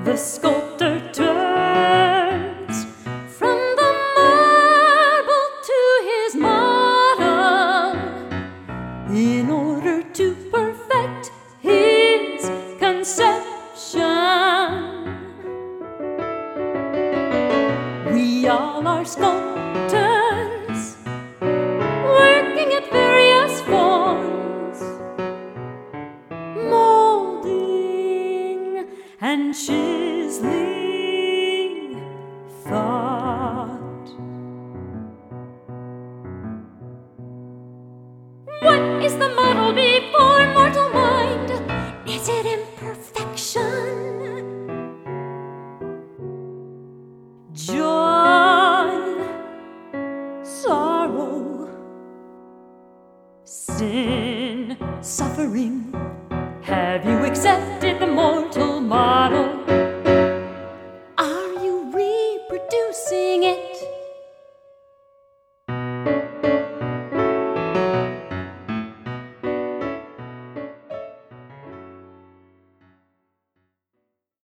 the sculptor turns from the marble to his model in order to perfect his conception. We all are sculptors, working at various forms, molding and chiseling thought. What is the model before mortal mind? Is it imperfection?